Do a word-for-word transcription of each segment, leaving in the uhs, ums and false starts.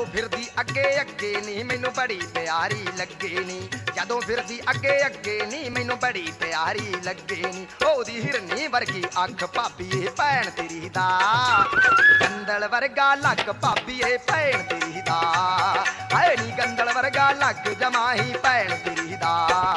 ਜਦੋਂ ਫਿਰਦੀ ਅੱਗੇ ਅੱਗੇ ਨੀ ਮੈਨੂੰ ਬੜੀ ਪਿਆਰੀ ਲੱਗੇ ਨੀ ਜਦੋਂ ਫਿਰਦੀ ਅੱਗੇ ਅੱਗੇ ਨੀ ਮੈਨੂੰ ਬੜੀ ਪਿਆਰੀ ਲੱਗੇ ਨੀ ਉਹਦੀ ਹਿਰਨੀ ਵਰਗੀ ਅੱਖ ਭਾਬੀਏ ਭੈਣ ਤੇਰੀ ਦਾ ਗੰਦਲ ਵਰਗਾ ਲੱਗ ਭਾਬੀਏ ਭੈਣ ਤੇਰੀ ਦਾ ਹਾਏ ਨੀ ਗੰਦਲ ਵਰਗਾ ਲੱਗ ਜਮਾਹੀ ਭੈਣ ਤੇਰੀ ਦਾ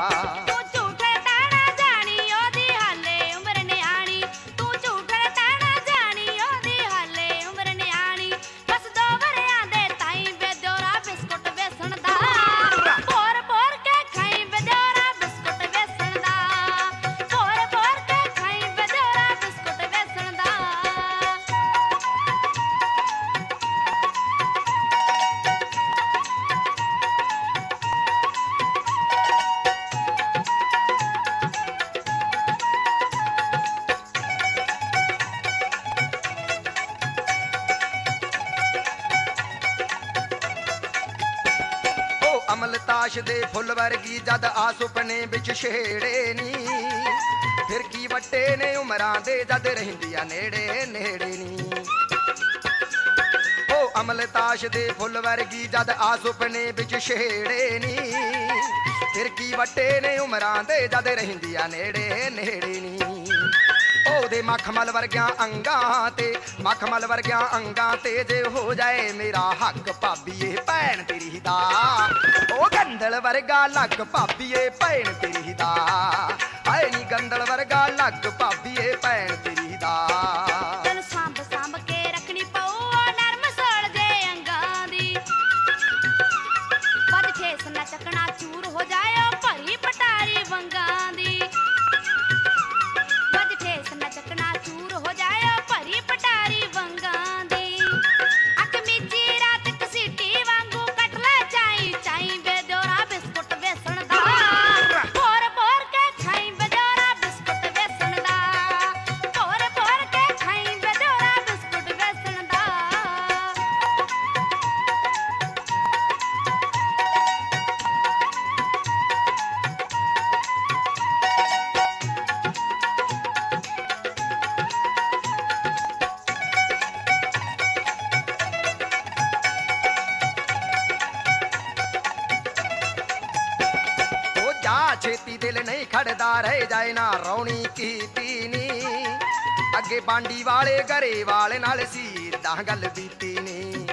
ਅਮਲਤਾਸ਼ ਦੇ ਫੁੱਲ ਵਰਗੀ ਜਦ ਆ ਸੁਪਨੇ ਵਿੱਚ ਛੇੜੇ ਨੀ ਫਿਰ ਕੀ ਵੱਟੇ ਨੇ ਉਮਰਾਂ ਦੇ ਜਦ ਰਹਿੰਦੀਆਂ ਨੇੜੇ ਨੇੜੇ ਨੀ ਉਹ ਅਮਲਤਾਸ਼ ਦੇ ਫੁੱਲ ਵਰਗੀ ਜਦ ਆ ਸੁਪਨੇ ਵਿੱਚ ਛੇੜੇ ਨੀ ਫਿਰ ਕੀ ਵੱਟੇ ਨੇ ਉਮਰਾਂ ਦੇ ਜਦ ਰਹਿੰਦੀਆਂ ਨੇੜੇ ਨੇੜੇ ਨੀ ਉਹਦੇ ਮਖਮਲ ਵਰਗਿਆਂ ਅੰਗਾਂ ਤੇ ਮਖਮਲ ਵਰਗਿਆਂ ਅੰਗਾਂ ਤੇ ਜੇ ਹੋ ਜਾਏ ਮੇਰਾ ਹੱਕ ਭਾਬੀਏ ਭੈਣ ਤੇਰੀ ਦਾ ਉਹ ਗੰਦਲ ਵਰਗਾ ਲੱਗ ਭਾਬੀਏ ਭੈਣ ਤੇਰੀ ਦਾ ਹਾਏ ਨੀ ਗੰਦਲ ਵਰਗਾ ਲੱਗ ਭਾਬੀਏ ਭੈਣ ਤੇਰੀ ਦਾ ਤੈਨੂੰ ਸਾਂਭ ਸਾਂਭ ਕੇ ਰੱਖਣੀ ਪਊ ਨਰਮ ਸੋਲ ਜੇ ਅੰਗਾਂ ਦੀ ਵੱਜ ਠੇਸ ਨਾ ਚੱਕਣਾ ਚੂਰ ਹੋ ਜਾਏ ਭਰੀ ਪਟਾਰੀ ਵੰਗਾਂ ਦੀ ਚੱਕਣਾ ਚੂਰ ਹੋ ਜਾਏ ਭਰੀ ਪਟਾਰੀ ਵੰਗਾਂ ਦੀ ਅੱਖ ਮੀਚੀ ਰਾਤ ਕਸੀਟੀ ਵਾਂਗੂ ਕੱਟ ਲੈ ਚਾਈ ਚਾਈ ਬੇਜੋਰਾ ਬਿਸਕੁਟ ਵੇਸਣ ਦਾ ਭੋਰ ਭੋਰ ਕੇ ਖਾਈ ਬੇਜੋਰਾ ਬਿਸਕੁਟ ਵੇਸਣ ਦਾ ਭੋਰ ਭੋਰ ਕੇ ਖਾਈ ਬੇਜੋਰਾ ਬਿਸਕੁਟ ਵੇਸਣ ਦਾ ਛੇਤੀ ਦਿਲ ਨਹੀਂ ਖੜਦਾ ਰਹਿ ਜਾਏ ਨਾ ਰੌਣੀ ਕੀਤੀ ਨੀ ਅੱਗੇ ਬਾਂਡੀ ਵਾਲੇ ਘਰੇ ਵਾਲੇ ਨਾਲ ਸੀ ਤਾਂ ਗੱਲ ਬੀਤੀ ਨੀ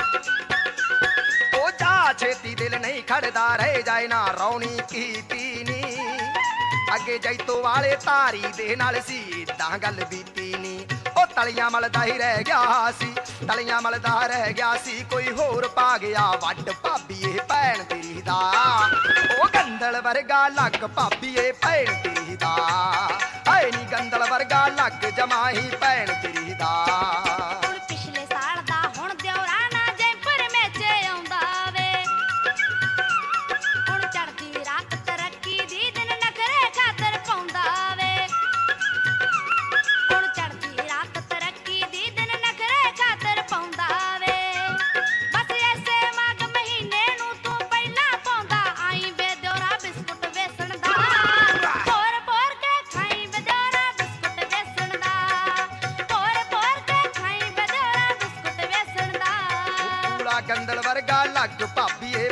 ਉਹ ਜਾ ਛੇਤੀ ਦਿਲ ਨਹੀਂ ਖੜਦਾ ਰਹਿ ਜਾਏ ਨਾ ਰੌਣੀ ਕੀਤੀ ਨੀ ਅੱਗੇ ਜੈਤੋ ਵਾਲੇ ਧਾਰੀ ਦੇ ਨਾਲ ਸੀ ਤਾਂ ਗੱਲ ਬੀਤੀ ਨੀ ਉਹ ਤਲੀਆਂ ਮਲਦਾ ਹੀ ਰਹਿ ਗਿਆ ਸੀ ਤਲੀਆਂ ਮਲਦਾ ਰਹਿ ਗਿਆ ਸੀ ਕੋਈ ਹੋਰ ਪਾ ਗਿਆ ਵੱਡ ਭਾਬੀਏ ਭੈਣ ਤੇਰੀ ਦਾ ਉਹ ਗੰਦਲ ਵਰਗਾ ਲੱਗ ਭਾਬੀਏ ਭੈਣ ਤੇਰੀ ਦਾ ਹਾਏ ਨੀ ਗੰਦਲ ਵਰਗਾ ਲੱਗ ਜਮਾਹੀ ਭੈਣ ਤੇਰੀ ਦਾ ਹੁਣ ਪਿਛਲੇ ਸਾਲ ਦਾ ਹੁਣ ਦਿਉਰਾ ਨਾ ਜੈਪੁਰ ਮੇਚੇ ਆਉਂਦਾ ਵੇ ਹੁਣ ਚੜਦੀ ਰਾਤ ਤਰੱਕੀ ਦੀ ਦਿਨ ਨਖਰੇ ਖਾਤਰ ਪਾਉਂਦਾ ਵੇ ਹੁਣ ਚੜਦੀ ਰਾਤ ਤਰੱਕੀ ਦੀ ਦਿਨ ਨਖਰੇ ਖਾਤਰ ਪਾਉਂਦਾ ਵੇ ਬਸ ਐਸੇ ਮਾਘ ਮਹੀਨੇ ਨੂੰ ਤੂੰ ਪਹਿਲਾਂ ਪਾਉਂਦਾ ਆਈ ਵੇ ਦਿਉਰਾ ਬਿਸਕੁਟ ਵੇਸਣ ਦਾ ਭੋਰ ਭੋਰ ਕੇ ਖਾਈ ਵੇ ਦਿਉਰਾ ਬਿਸਕੁਟ ਵੇਸਣ ਦਾ ਭੋਰ ਭੋਰ ਕੇ ਖਾਈ ਵੇ ਦਿਉਰਾ ਬਿਸਕੁਟ ਵੇਸਣ ਦਾ ਪੂਰਾ ਗੰਦਲ ਵਰਗਾ ਲੱਗ ਭਾਬੀਏ